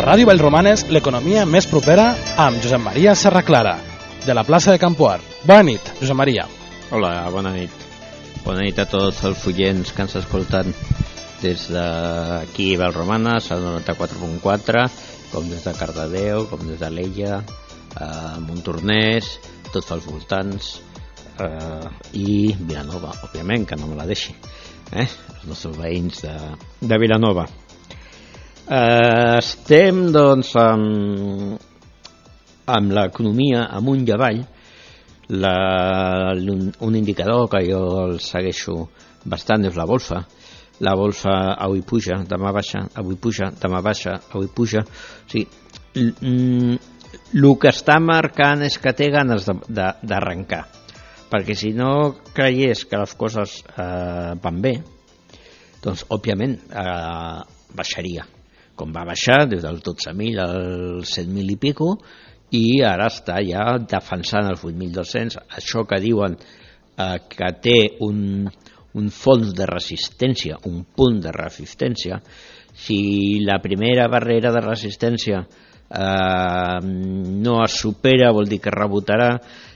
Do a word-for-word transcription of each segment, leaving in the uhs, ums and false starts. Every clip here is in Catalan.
Ràdio Vallromanes, l'economia més propera amb Josep Maria Serraclara, de la plaça de Campoar. Bona nit, Josep Maria. Hola, bona nit. Bona nit a tots els oients que ens escolten des d'aquí a Vallromanes, al noranta-quatre punt quatre, com des de Cardedeu, com des de l'Ella, a Montornès, tots els voltants, eh, i Vilanova, òbviament, que no me la deixi, eh? Els nostres veïns de, de Vilanova. Uh, estem doncs amb, amb l'economia amunt i avall. La, un, un indicador que jo el segueixo bastant és la bolsa. La bolsa avui puja, demà baixa, avui puja, demà baixa, avui puja. O sigui, el que està marcant és que té ganes d'arrencar, perquè si no creiés que les coses eh, van bé, doncs òbviament eh, baixaria, com va baixar des dels dotze mil als set mil i pico, i ara està ja defensant els vuit mil dos-cents, això que diuen eh, que té un, un fons de resistència, un punt de resistència. Si la primera barrera de resistència eh, no es supera, vol dir que rebotarà.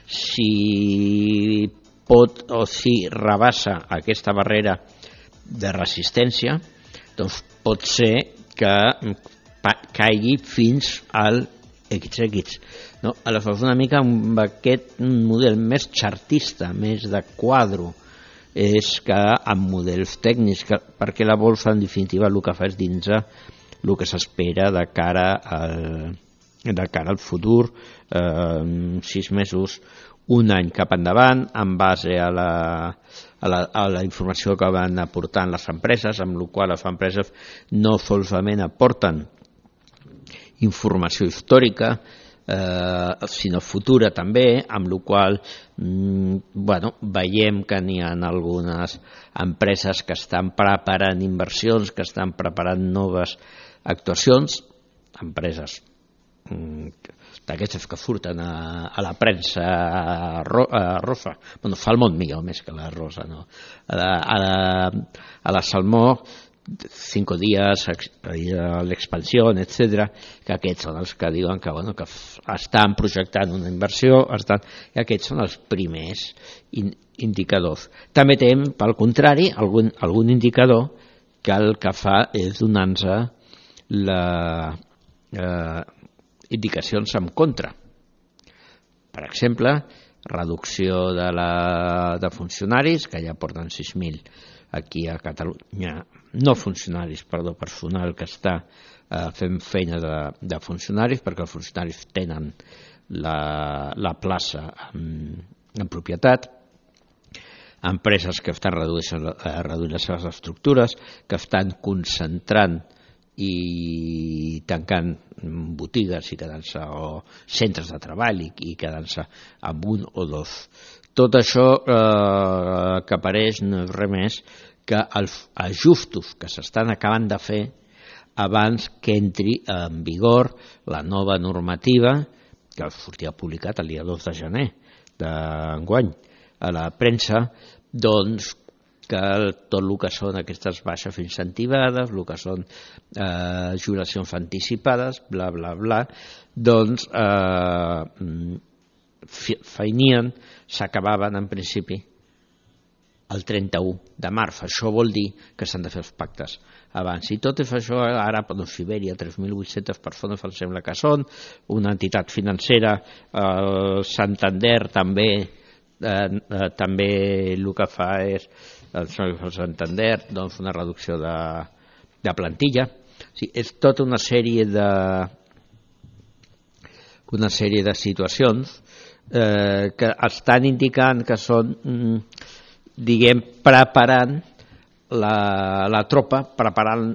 Si pot o si rebassa aquesta barrera de resistència, doncs pot ser que caigui fins al X X. No? Aleshores, una mica amb aquest model més chartista, més de quadro, és que amb models tècnics, que, perquè la bolsa en definitiva el que fa és dins el que s'espera de cara al, de cara al futur, eh, sis mesos, un any cap endavant, en base a la, a la, a la informació que van aportant les empreses, amb la qual les empreses no solament aporten informació històrica, eh, sinó futura també, amb la qual mm, bueno, veiem que n'hi ha algunes empreses que estan preparant inversions, que estan preparant noves actuacions, empreses mm, d'aquestes que surten a, a la premsa ro, a rosa, bueno, fa el món millor més que la rosa, no? A la, a la, a la Salmó, cinco dies, l'expansió, etcètera, que aquests són els que diuen que, bueno, que estan projectant una inversió, estan, i aquests són els primers in, indicadors. També tenim, pel contrari, algun, algun indicador que el que fa és donar-nos la eh, indicacions en contra. Per exemple, reducció de, la, de funcionaris, que ja porten sis mil aquí a Catalunya, no funcionaris, perdó, personal que està eh, fent feina de, de funcionaris, perquè els funcionaris tenen la, la plaça en, en propietat, empreses que estan reduint, eh, reduint les seves estructures, que estan concentrant i tancant botigues i quedant-se, o centres de treball i, i quedant-se amb un o dos. Tot això eh, que apareix no és res més que els ajustos que s'estan acabant de fer abans que entri en vigor la nova normativa que sortia publicat el dia dos de gener d'enguany a la premsa, doncs que tot el que són aquestes baixes incentivades, el que són eh, jubilacions anticipades, bla, bla, bla, doncs eh, feinien, s'acabaven en principi el trenta-u de març. Això vol dir que s'han de fer els pactes abans. I tot és això, ara doncs, Sibèria, tres mil vuit-centes persones em sembla que són, una entitat financera, el eh, Santander també, eh, eh, també el que fa és el Santander, doncs una reducció de, de plantilla. O sigui, és tota una sèrie de una sèrie de situacions eh, que estan indicant que són, diguem, preparant la, la tropa, preparant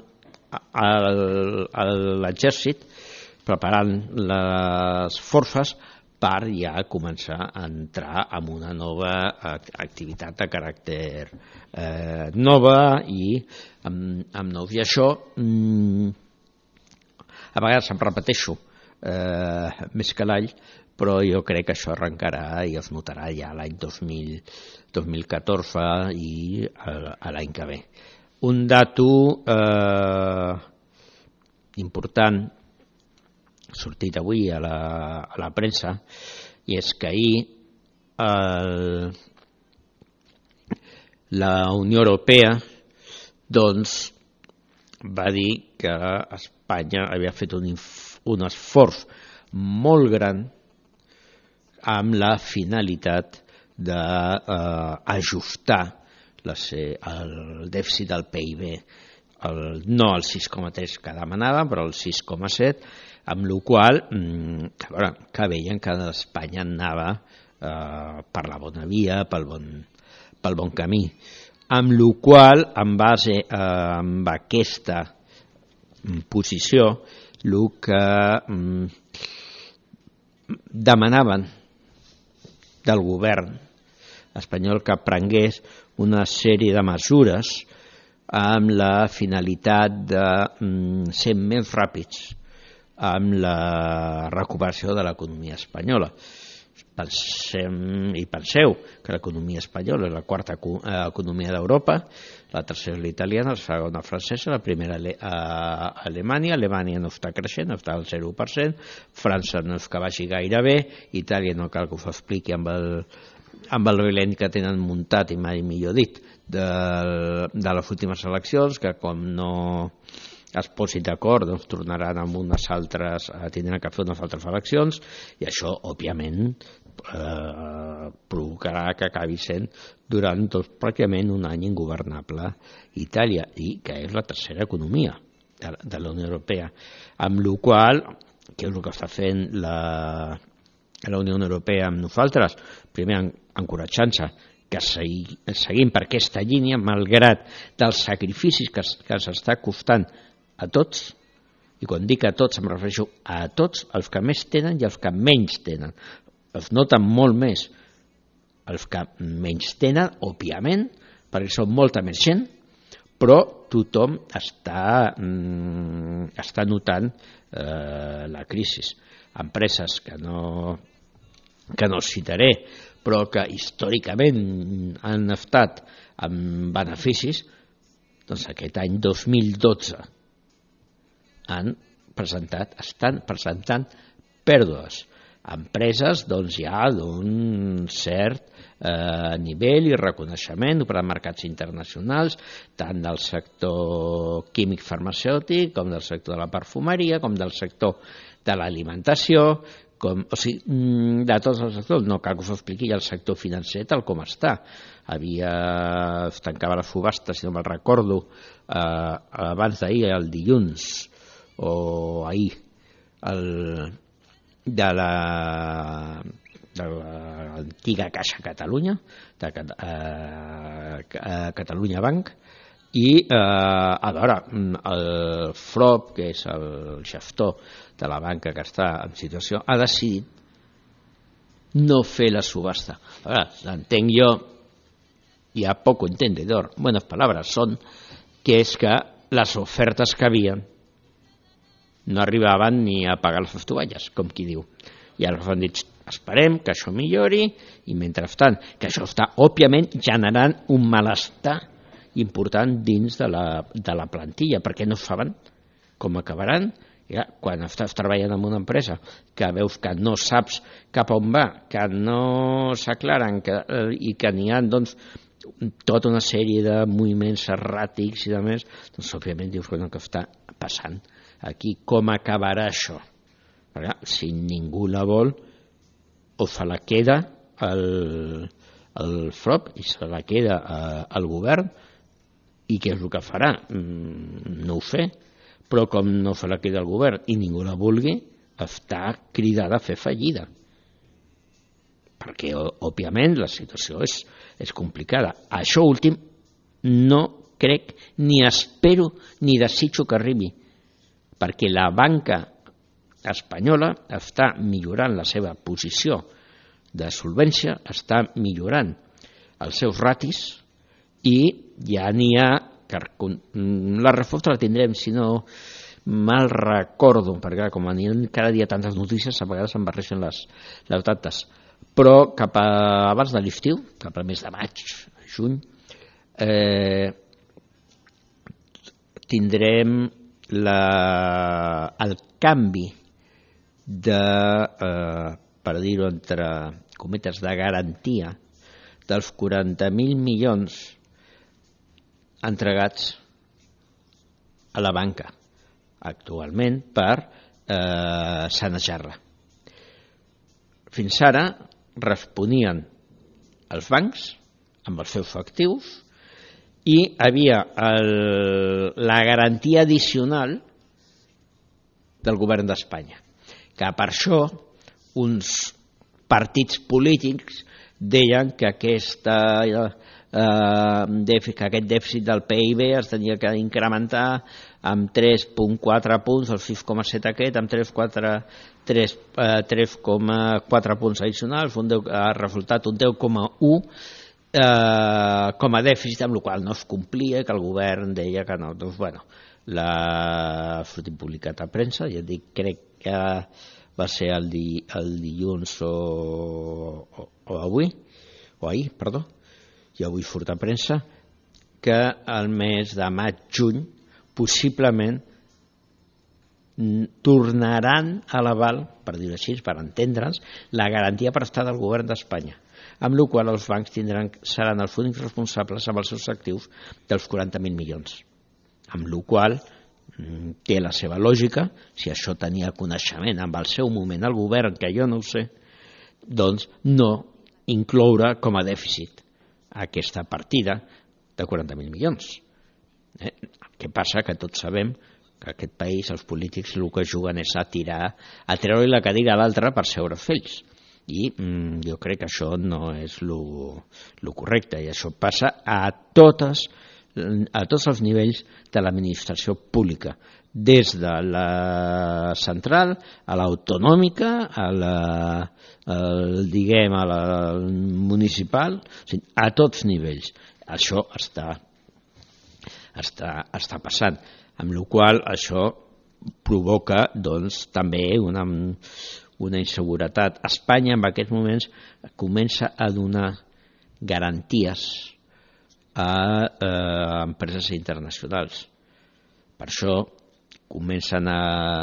l'exèrcit, preparant les forces per ja començar a entrar en una nova activitat de caràcter eh, nova i amb, amb nous. I això, mm, a vegades em repeteixo eh, més que l'all, però jo crec que això arrencarà i es notarà ja l'any dos mil catorze i l'any que ve. Un dato eh, important sortit avui a la, a la premsa, i és que ahir el, la Unió Europea doncs, va dir que Espanya havia fet un, un esforç molt gran amb la finalitat d'ajustar eh, el dèficit del P I B, el, no el sis coma tres que demanàvem, però el sis coma set, amb la qual cosa, a veure, que veien que Espanya anava eh, per la bona via, pel bon, pel bon camí. Amb la qual cosa, en base eh, amb aquesta posició, el que mm, demanaven del govern espanyol que prengués una sèrie de mesures amb la finalitat de mm, ser més ràpids amb la recuperació de l'economia espanyola. Pensem i penseu que l'economia espanyola és la quarta economia d'Europa, la tercera és l'italiana, la segona francesa, la primera a Alemanya. Alemanya no està creixent, està al zero per cent, França no és que vagi gaire bé, Itàlia no cal que us ho expliqui amb el, amb el bilent que tenen muntat, i mai millor dit, de, de les últimes eleccions, que com no es posin d'acord, doncs tornaran amb unes altres, tindran que fer unes altres eleccions, i això, òbviament, eh, provocarà que acabi sent durant doncs, pràcticament un any ingovernable Itàlia, i que és la tercera economia de, de la Unió Europea, amb la qual cosa, què és el que està fent la, la Unió Europea amb nosaltres? Primer, encoratjant-se que seguim per aquesta línia, malgrat dels sacrificis que, que s'està costant a tots, i quan dic a tots em refereixo a tots, els que més tenen i els que menys tenen. Es noten molt més els que menys tenen, òbviament, perquè són molta més gent, però tothom està, mm, està notant eh, la crisi. Empreses que no, que no citaré, però que històricament han estat amb beneficis, doncs aquest any dos mil dotze han presentat, estan presentant pèrdues. Empreses doncs, ja d'un cert eh, nivell i reconeixement per a mercats internacionals, tant del sector químic farmacèutic, com del sector de la perfumeria, com del sector de l'alimentació, com, o sigui, de tots els sectors. No cal que us ho expliqui el sector financer tal com està. Havia, es tancava la subhasta, si no me'n recordo, eh, abans d'ahir, el dilluns, o ahir, el, de la de l'antiga Caixa Catalunya, de eh, Catalunya Banc, i eh, a veure, el F R O B, que és el gestor de la banca que està en situació, ha decidit no fer la subhasta. A veure, l'entenc jo, hi ha poco entendedor, buenas palabras són, que és que les ofertes que havien no arribaven ni a pagar les tovalles, com qui diu. I ara han dit, esperem que això millori, i mentrestant, que això està, òbviament, generant un malestar important dins de la, de la plantilla, perquè no saben com acabaran. Ja, quan estàs treballant en una empresa que veus que no saps cap on va, que no s'aclaren que, i que n'hi ha doncs, tota una sèrie de moviments erràtics i de més, doncs òbviament dius que no, que està passant aquí, com acabarà això? Perquè, si ningú la vol, o se la queda el, el F R O B i se la queda el govern, i què és el que farà? No ho sé, però com no se la queda el govern i ningú la vulgui, està cridada a fer fallida. Perquè, òbviament, la situació és, és complicada. Això últim no crec, ni espero, ni desitjo que arribi, perquè la banca espanyola està millorant la seva posició de solvència, està millorant els seus ratis, i ja n'hi ha, que la resposta la tindrem, si no mal recordo, perquè com aniran cada dia tantes notícies, a vegades em barreixen les, les dates, però cap a, abans de l'estiu, cap al mes de maig, juny, eh, tindrem la, el canvi de, eh, per dir-ho entre cometes, de garantia dels quaranta mil milions entregats a la banca actualment per eh, sanejar-la. Fins ara responien els bancs amb els seus actius i hi havia el, la garantia addicional del govern d'Espanya, que per això uns partits polítics deien que, aquesta, eh, que aquest dèficit del P I B es tenia que incrementar amb tres coma quatre punts, el sis coma set aquest, amb tres coma quatre punts addicionals, un deu, ha resultat un deu coma u eh, com a dèficit, amb el qual no es complia, que el govern deia que no. Doncs, bueno, la sortit publicat a premsa, ja dic, crec que va ser el, di, el dilluns o, o, o avui, o ahir, perdó, i avui surt a premsa, que el mes de maig-juny possiblement tornaran a l'aval, per dir-ho així, per entendre'ns, la garantia prestada al govern d'Espanya, amb la qual els bancs tindran, seran els únics responsables amb els seus actius dels quaranta mil milions. Amb la qual té la seva lògica, si això tenia coneixement amb el seu moment el govern, que jo no ho sé, doncs no incloure com a dèficit aquesta partida de quaranta mil milions. Eh? Què passa? Que tots sabem que aquest país, els polítics, el que juguen és a tirar, a treure la cadira a l'altre per seure fills. I mm, jo crec que això no és el correcte, i això passa a totes a tots els nivells de l'administració pública, des de la central a l'autonòmica, a la, el, diguem, a la municipal, o sigui, a tots nivells. Això està, està, està passant, amb la qual cosa això provoca doncs, també una, una inseguretat. Espanya en aquests moments comença a donar garanties a eh, empreses internacionals. Per això comencen a,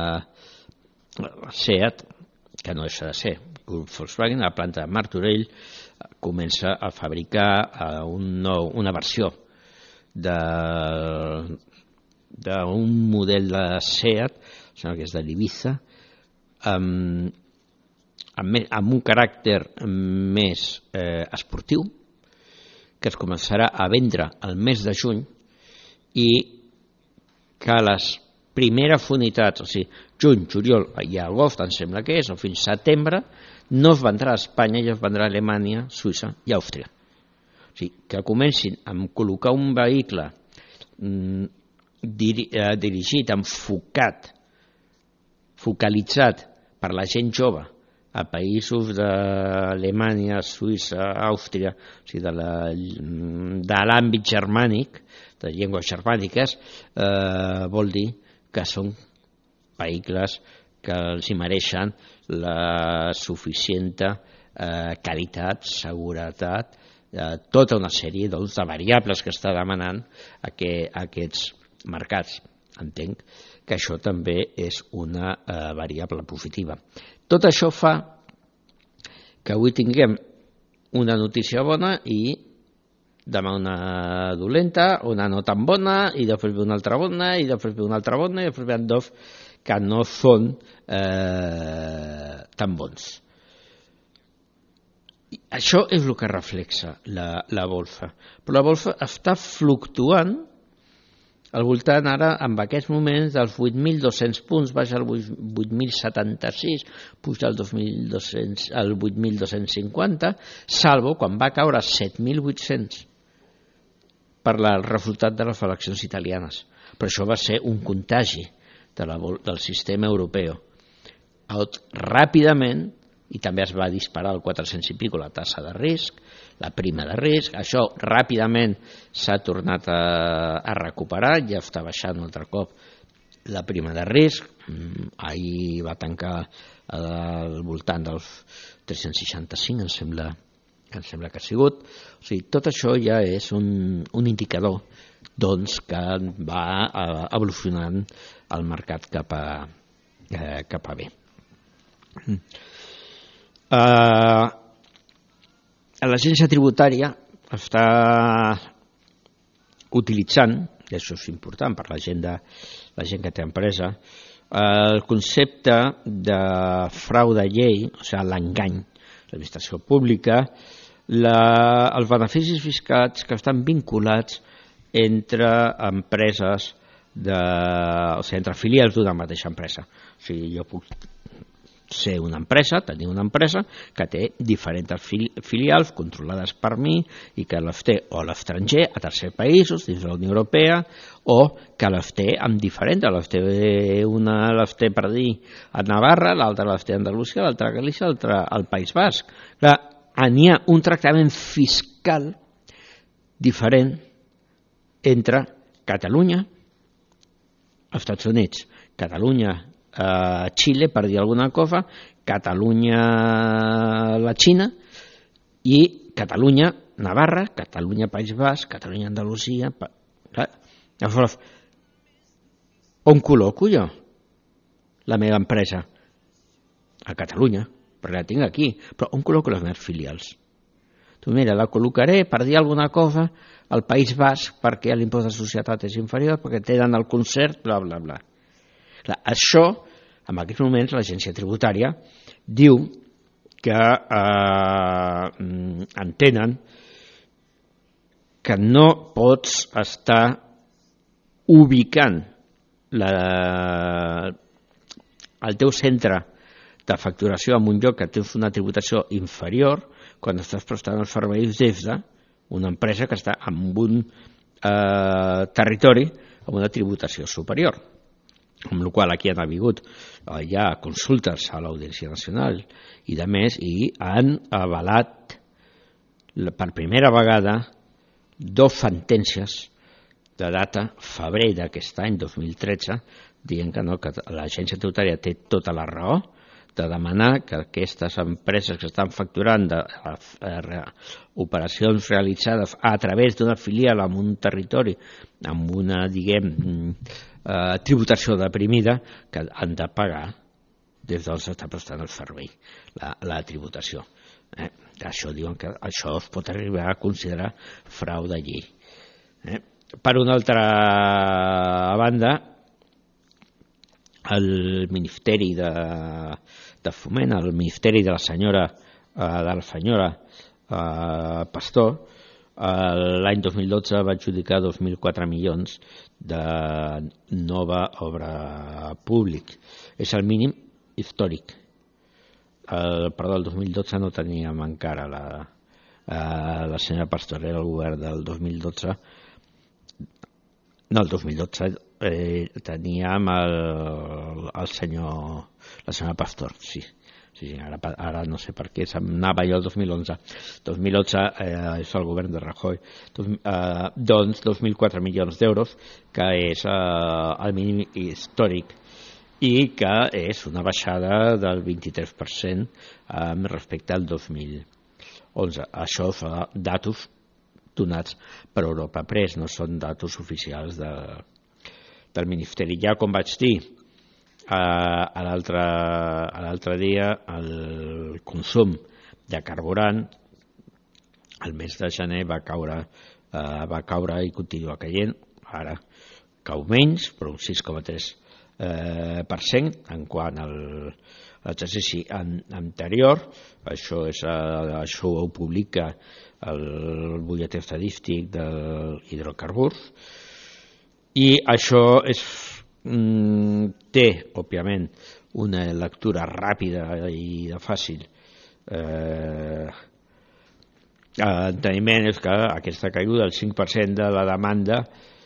a SEAT, que no deixa de ser grup Volkswagen, a la planta de Martorell, comença a fabricar un nou, una versió d'un model de SEAT, que és de l'Ibiza, amb, amb, amb un caràcter més eh, esportiu, que es començarà a vendre el mes de juny, i que les primeres unitats, o sigui, juny, juliol i agost, em sembla que és, o fins setembre, no es vendrà a Espanya, i es vendrà a Alemanya, Suïssa i Àustria. O sigui, que comencin a col·locar un vehicle mm, diri, eh, dirigit, enfocat, focalitzat per la gent jove, a països d'Alemanya, Suïssa, Àustria, o sigui, de l'àmbit germànic, de llengües germàniques, eh, vol dir que són vehicles que els hi mereixen la suficient eh, qualitat, seguretat, eh, tota una sèrie doncs, de variables que està demanant a que, a aquests mercats. Entenc que això també és una eh, variable positiva. Tot això fa que avui tinguem una notícia bona i demà una dolenta, una no tan bona, i després ve una altra bona, i després ve una altra bona, i després ve dos que no són eh, tan bons. I això és el que reflexa la, la bolsa. Però la bolsa està fluctuant al voltant ara, en aquests moments, dels vuit mil dos-cents punts, baixa al vuit mil setanta-sis, puja al vuit mil dos-cents cinquanta, salvo quan va caure a set mil vuit-cents per el resultat de les eleccions italianes. Però això va ser un contagi de la, del sistema europeu. Ràpidament, i també es va disparar al quatre-cents i pico la tassa de risc, la prima de risc, això ràpidament s'ha tornat a, a recuperar, ja està baixant un altre cop la prima de risc, ahir va tancar al voltant dels tres-cents seixanta-cinc, em sembla, em sembla que ha sigut. O sigui, tot això ja és un, un indicador doncs, que va evolucionant el mercat cap a, eh, cap a bé. Uh, L'agència tributària està utilitzant, i això és important per la gent, de, la gent que té empresa, el concepte de frau de llei, o sigui, l'engany, l'administració pública, la, els beneficis fiscals que estan vinculats entre empreses, de, o sigui, entre filials d'una mateixa empresa. O sigui, jo puc ser una empresa, tenir una empresa que té diferents filials controlades per mi i que les té o a l'estranger, a tercers països, dins de la Unió Europea, o que les té amb diferents, les té una les té per dir a Navarra, l'altra les té a Andalusia, l'altra a Galícia, l'altra al País Basc. Clar, n'hi ha un tractament fiscal diferent entre Catalunya, Estats Units, Catalunya, Uh, Xile, per dir alguna cosa, Catalunya, la Xina, i Catalunya, Navarra, Catalunya, País Basc, Catalunya, Andalusia. Pa... Llavors, on col·loco jo la meva empresa? A Catalunya, perquè la tinc aquí, però on col·loco les meves filials? Tu mira, la col·locaré, per dir alguna cosa, al País Basc, perquè l'impost de societat és inferior, perquè tenen el concert, bla, bla, bla. Clar, això, en aquests moments, l'agència tributària diu que eh, entenen que no pots estar ubicant la, el teu centre de facturació en un lloc que tens una tributació inferior quan estàs prestant els serveis des d'una empresa que està en un eh, territori amb una tributació superior. Amb la qual aquí han hagut eh, ja consultes a l'Audiència Nacional i de més, i han avalat per primera vegada dos sentències de data febrer d'aquest any, dos mil tretze, dient que, no, que l'agència tributària té tota la raó de demanar que aquestes empreses que estan facturant de, de, de operacions realitzades a través d'una filial en un territori amb una, diguem, eh, tributació deprimida, que han de pagar des d'on s'està prestant el servei, la, la tributació. Eh? Això diuen que això es pot arribar a considerar frau de llei. Eh? Per una altra banda, el Ministeri de, de Foment, el Ministeri de la senyora, eh, de la senyora eh, Pastor, eh, l'any dos mil dotze va adjudicar dos mil quatre milions de nova obra pública. És el mínim històric. El, perdó, el dos mil dotze no teníem encara la, eh, la senyora Pastor, era el govern del dos mil dotze. No, el dos mil dotze eh, teníem el, el senyor, la senyora Pastor, sí. Sí, sí, ara, ara no sé per què, anava jo el dos mil onze. dos mil onze eh, és el govern de Rajoy. Dos, eh, doncs dos mil quatre milions d'euros, que és eh, el mínim històric i que és una baixada del vint-i-tres per cent eh, respecte al dos mil onze. Això fa datos donats per Europa Press, no són datos oficials de, del Ministeri. Ja, com vaig dir, a l'altre dia, el consum de carburant el mes de gener va caure, eh, va caure i continua caient. Ara cau menys, però un sis coma tres per cent en quant al l'exercici anterior. Això, és, això ho publica el butlletí estadístic dels hidrocarburs, i això és, mm, té, òbviament, una lectura ràpida i de fàcil eh, enteniment, és que aquesta caiguda del cinc per cent de la demanda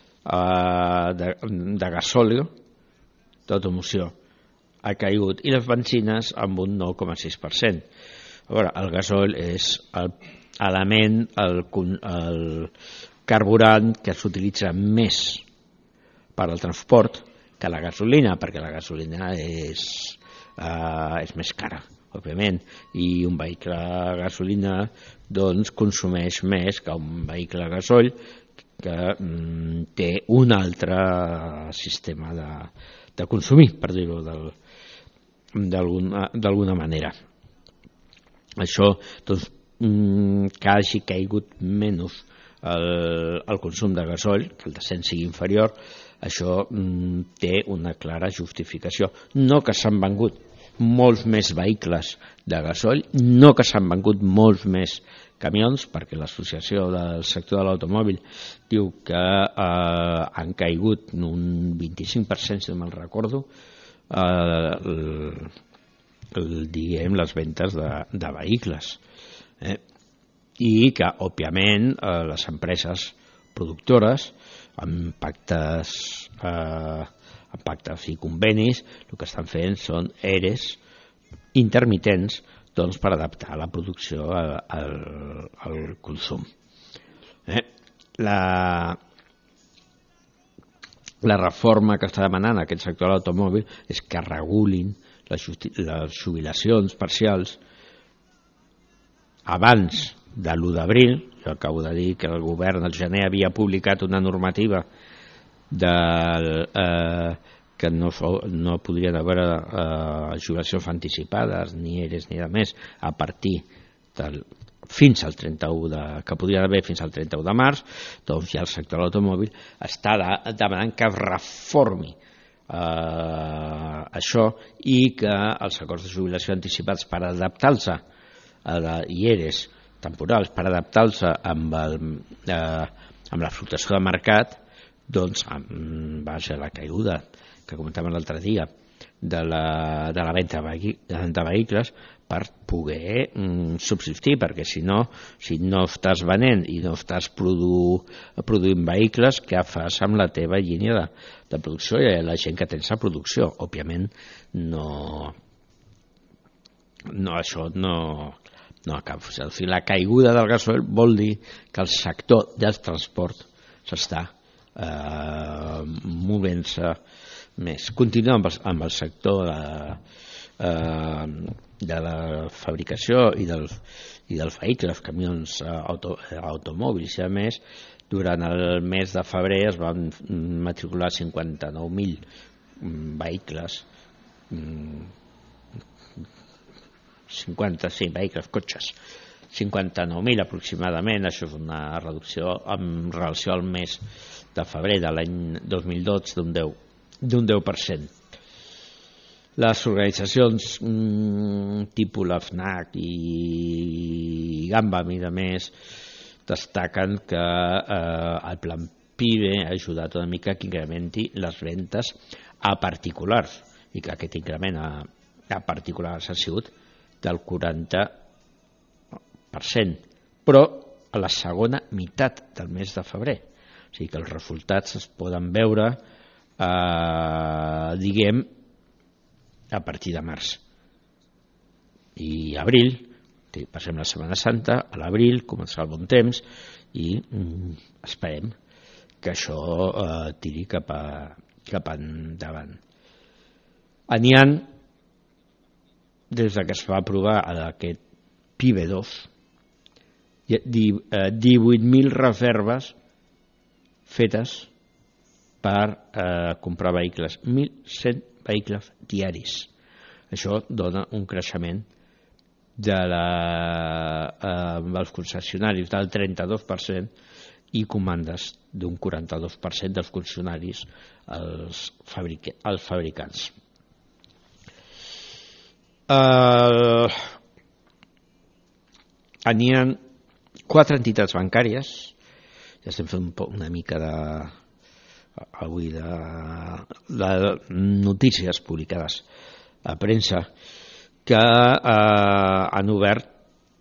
eh, de, de gasòleo d'automoció ha caigut, i les benzines amb un nou coma sis per cent. A veure, el gasol és el element, el, el carburant que s'utilitza més per al transport que la gasolina, perquè la gasolina és, eh, és més cara, òbviament, i un vehicle a gasolina doncs, consumeix més que un vehicle a gasoil que mm, té un altre sistema de, de consumir, per dir-ho del, d'alguna manera. Això, doncs, que hagi caigut menys el, el consum de gasoil, que el descens sigui inferior, això té una clara justificació. No que s'han vengut molts més vehicles de gasoil, no que s'han vengut molts més camions, perquè l'associació del sector de l'automòbil diu que eh, han caigut un vint-i-cinc per cent, si no me'n recordo, eh, el, el, diguem, les ventes de, de vehicles. Eh? I que, òbviament, eh, les empreses productores, amb pactes, eh, amb pactes i convenis, el que estan fent són E R Es intermitents, doncs, per adaptar la producció al, al, al consum. Eh? La, la reforma que està demanant aquest sector de l'automòbil és que regulin les, justi- les jubilacions parcials abans de l'u d'abril. Jo acabo de dir que el govern al gener havia publicat una normativa del, eh, que no, no podrien haver eh, jubilacions anticipades ni E R Es ni de més a partir del, fins al trenta-u de, que podrien haver fins al trenta-u de març. Doncs ja el sector de l'automòbil està de, demanant que es reformi eh, això i que els acords de jubilació anticipats per adaptar-se a I E R Es temporals, per adaptar-se amb, el, eh, amb la fluctuació de mercat, doncs vaja, la caiguda que comentàvem l'altre dia de la, de la venda de vehicles per poder mm, subsistir, perquè si no, si no estàs venent i no estàs produ, produint vehicles, què fas amb la teva línia de, de producció i la gent que tens a producció? Òbviament no, no això no no acaba. O sigui, la caiguda del gasoil vol dir que el sector del transport s'està eh, movent-se més. Continua amb el, amb el sector de, eh, de la fabricació i del, i dels vehicles, camions, auto, automòbils i a més, durant el mes de febrer es van matricular cinquanta-nou mil vehicles, cinquanta, sí, vehicles, cotxes, cinquanta-nou mil aproximadament. Això és una reducció en relació al mes de febrer de l'any dos mil dotze d'un deu, d'un deu per cent. Les organitzacions mmm, tipus la FNAC i Gambam i de més destaquen que eh, el plan PIBE ha ajudat una mica que incrementi les ventes a particulars i que aquest increment a, a particulars ha sigut del quaranta per cent, però a la segona meitat del mes de febrer. O sigui que els resultats es poden veure, eh, diguem, a partir de març. I abril, passem la Setmana Santa, a l'abril començarà el bon temps i mm, esperem que això eh, tiri cap, a, cap endavant. N'hi ha, des que es va aprovar aquest PIBE dos, divuit mil reserves fetes per eh, comprar vehicles, mil cent vehicles diaris. Això dona un creixement de la, eh, dels concessionaris del trenta-dos per cent i comandes d'un quaranta-dos per cent dels concessionaris als, fabric als fabricants. Uh, n'hi ha quatre entitats bancàries, ja estem fent un poc, una mica de avui de, de notícies publicades a premsa, que uh, han obert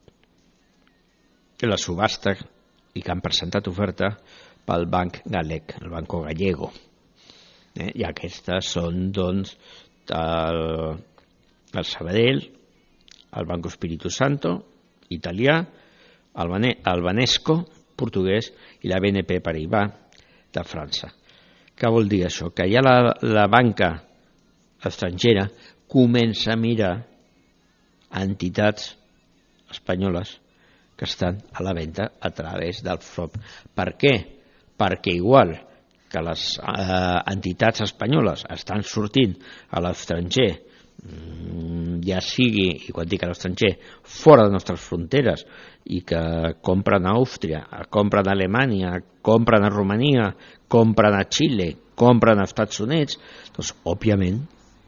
la subhasta i que han presentat oferta pel Banc Gallec, el Banco Gallego. Eh? I aquestes són, doncs, el el Sabadell, el Banco Espíritu Santo, italià, el, Bane, el Banesco, portuguès, i la B N P Paribas, de França. Què vol dir això? Que ja la, la banca estrangera comença a mirar a entitats espanyoles que estan a la venda a través del F R O P. Per què? Perquè igual que les eh, entitats espanyoles estan sortint a l'estranger ja sigui, i quan dic a l'estranger, fora de les nostres fronteres, i que compren a Àustria, compren a Alemanya, compren a Romania, compren a Xile, compren als Estats Units, doncs, òbviament,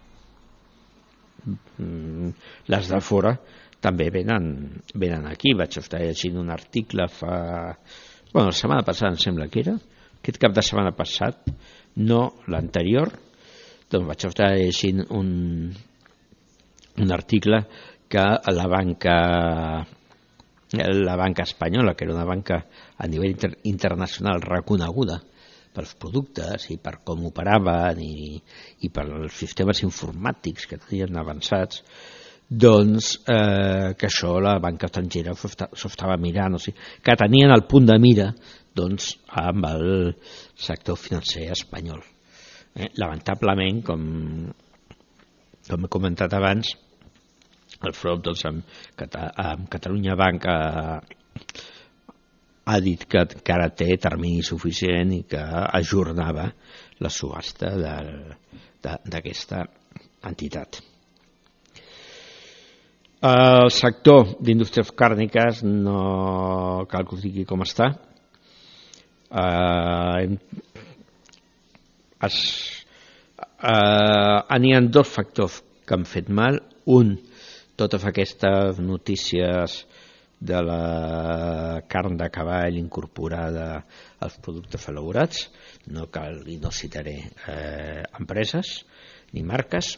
les de fora també venen, venen aquí. Vaig estar llegint un article fa... Bueno, la setmana passada em sembla que era, aquest cap de setmana passat, no l'anterior, doncs vaig estar llegint un, un article que la banca la banca espanyola, que era una banca a nivell inter, internacional reconeguda pels productes i per com operaven i, i pels sistemes informàtics que tenien avançats, doncs eh, que això la banca estrangera s'ho estava mirant, o sigui, que tenien el punt de mira doncs, amb el sector financer espanyol. Eh, lamentablement, com, com he comentat abans, el F R O P doncs, amb, amb Catalunya Banc ha, ha dit que encara té termini suficient i que ajornava la subhasta d'aquesta entitat. El sector d'indústries càrniques no cal que us digui com està. Eh, es, eh, n'hi ha dos factors que han fet mal. Un, totes aquestes notícies de la carn de cavall incorporada als productes elaborats, no cal i no citaré eh, empreses ni marques,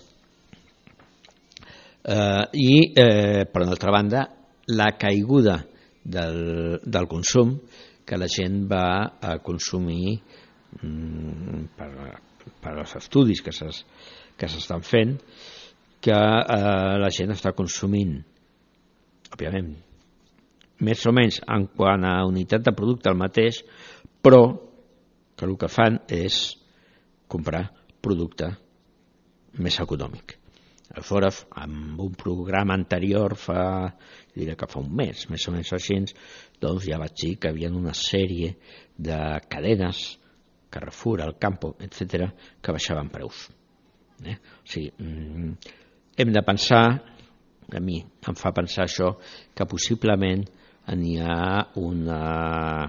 eh, i eh, per una altra banda la caiguda del, del consum, que la gent va a consumir mm, per, per als estudis que s'estan fent, que eh, la gent està consumint, òbviament, més o menys en quant a unitat de producte el mateix, però que el que fan és comprar producte més econòmic. Aleshores, amb un programa anterior, fa, diré que fa un mes, més o menys així, doncs ja vaig dir que hi havia una sèrie de cadenes, Carrefour, El Campo, etcètera, que baixaven preus. Eh? O sigui, mm, hem de pensar, a mi em fa pensar això, que possiblement n'hi ha una,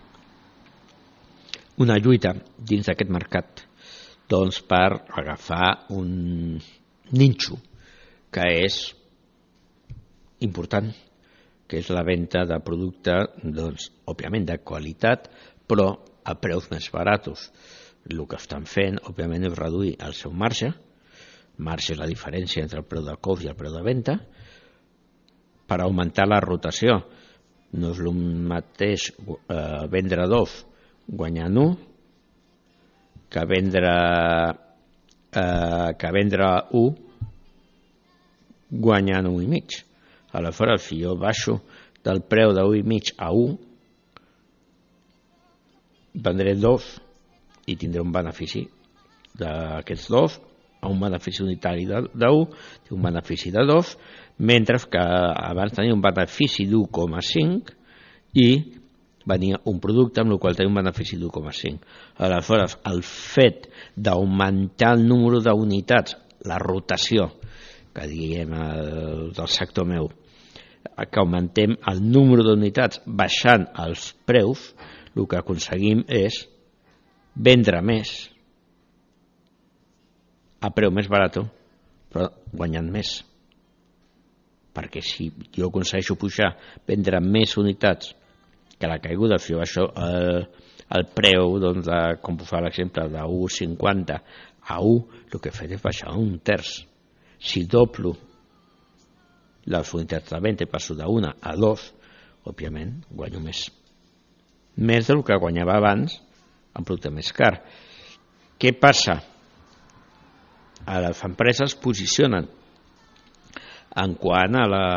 una lluita dins d'aquest mercat doncs, per agafar un ninxo que és important, que és la venda de producte, doncs, òbviament de qualitat, però a preus més baratos. El que estan fent, òbviament, és reduir el seu marge. Marge és la diferència entre el preu de cost i el preu de venda, per augmentar la rotació. No és el mateix eh, vendre dos guanyant un que vendre eh, que vendre un guanyant un i mig. Aleshores, si jo baixo del preu d'un i mig a un, vendré dos i tindré un benefici d'aquests dos, un benefici unitari d'un, un benefici de dos, mentre que abans tenia un benefici d'u coma cinc i venia un producte amb el qual tenia un benefici d'u coma cinc. Aleshores, el fet d'augmentar el número d'unitats, la rotació, que diguem el, del sector meu, que augmentem el número d'unitats baixant els preus, el que aconseguim és vendre més a preu més barat, però guanyant més. Perquè si jo aconsegueixo pujar, vendre més unitats que la caiguda, si jo baixo el, el preu, doncs, de, com ho fa l'exemple, de u coma cinquanta a un, el que he fet és baixar un terç. Si doblo les unitats de venda i passo d'una a dos, òbviament guanyo més. Més del que guanyava abans en producte més car. Què passa? A les empreses posicionen en quant a la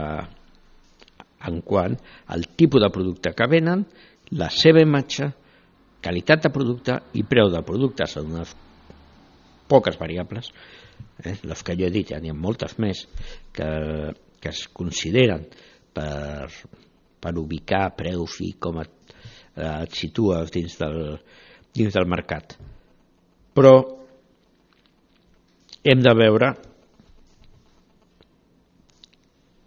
en quant al tipus de producte que venen, la seva imatge, qualitat de producte i preu de producte. Són unes poques variables, eh? Les que jo he dit, ja n'hi ha moltes més que, que es consideren per, per ubicar preus i com et, et situes dins del, dins del mercat. Però hem de veure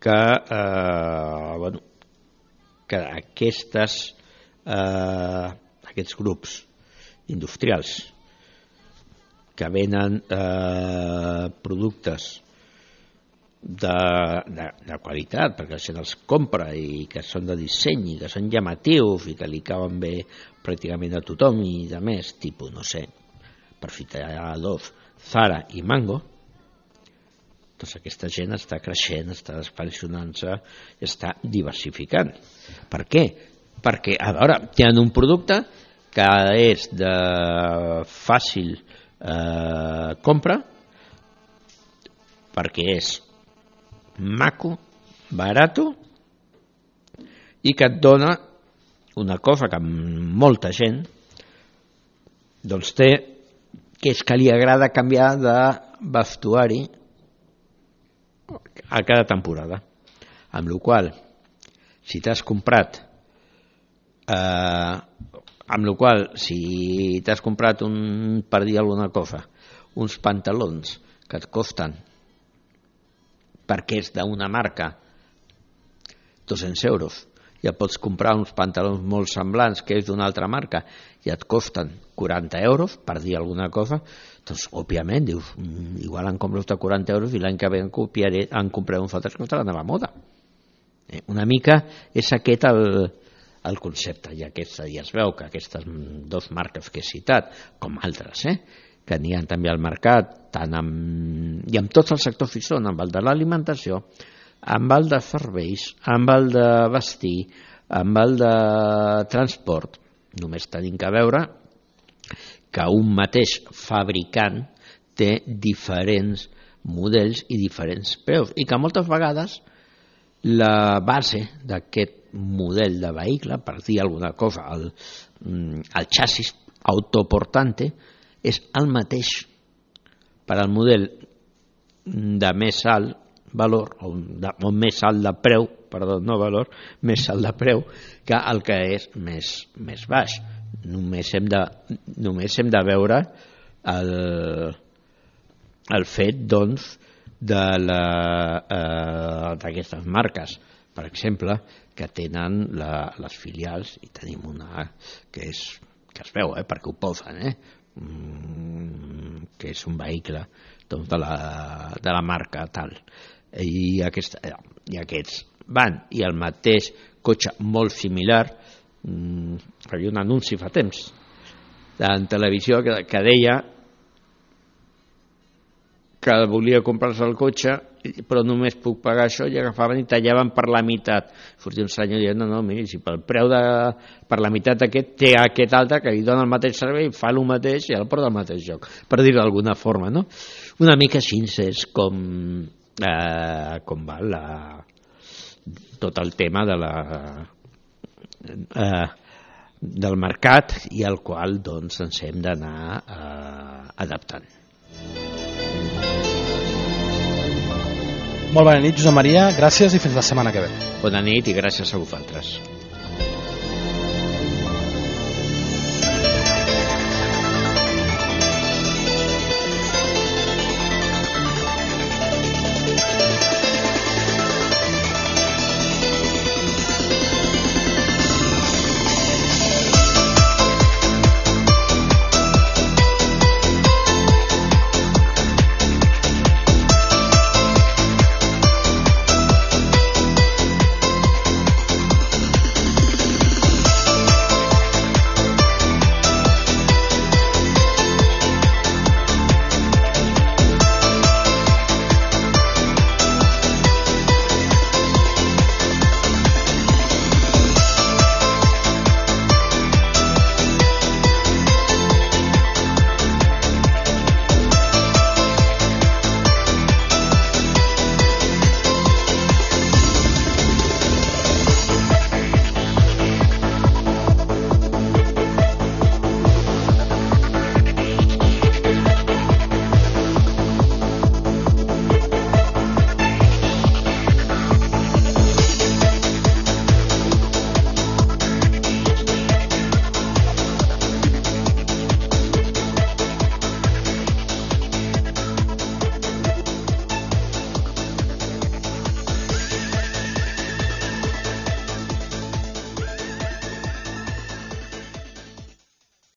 que, eh, bueno, que aquestes, eh, aquests grups industrials que venen eh, productes de, de, de qualitat, perquè la gent els compra i que són de disseny i que són llamatius i que li cauen bé pràcticament a tothom i de més, tipus, no sé, per fitar dos, Zara i Mango, doncs aquesta gent està creixent, està expansionant-se, està diversificant. Per què? Perquè, a veure, tenen un producte que és de fàcil eh, compra, perquè és maco, barato i que et dona una cosa que molta gent doncs té, que és que li agrada canviar de vestuari a cada temporada, amb la qual si t'has comprat eh, amb la qual si t'has comprat un, per dir alguna cosa, uns pantalons que et costen, perquè és d'una marca, dos-cents euros, i et pots comprar uns pantalons molt semblants que és d'una altra marca i et costen quaranta euros, per dir alguna cosa, doncs òbviament dius, igual en compro de quaranta euros i l'any que ve en, copiaré, en compraré uns altres que estaran a la moda. Eh, una mica és aquest el, el concepte, i, aquesta, i es veu que aquestes dues marques que he citat, com altres, eh, que n'hi ha també al mercat, tant amb, i amb tots els sectors que són, amb el de l'alimentació, amb el de serveis, amb el de vestir, amb el de transport. Només tenim que veure que un mateix fabricant té diferents models i diferents preus, i que moltes vegades la base d'aquest model de vehicle, per dir alguna cosa, el, el xassis autoportante, és el mateix per al model de més alt valor, o, de, o més alt de preu, perdó, no valor, més alt de preu, que el que és més, més baix. Només hem de, només hem de veure el, el fet, doncs, de la, eh, d'aquestes marques, per exemple, que tenen la, les filials, i tenim una que, és, que es veu, eh, perquè ho posen, eh, que és un vehicle doncs, de, la, de la marca tal, i, aquesta, i aquests van, i el mateix cotxe molt similar, hi havia un anunci fa temps en televisió que, que deia que volia comprar-se el cotxe però només puc pagar això, i agafaven i tallaven per la meitat. Sortia un senyor dient, no, no, miri, si pel preu de, per la meitat aquest té aquest altre que li dona el mateix servei, fa el mateix i el porta al mateix lloc, per dir-ho d'alguna forma, no? Una mica així és com, eh, com va la, tot el tema de la, eh, del mercat, i al qual doncs ens hem d'anar eh, adaptant. Molt bona nit, Josep Maria, gràcies i fins la setmana que ve. Bona nit i gràcies a vosaltres.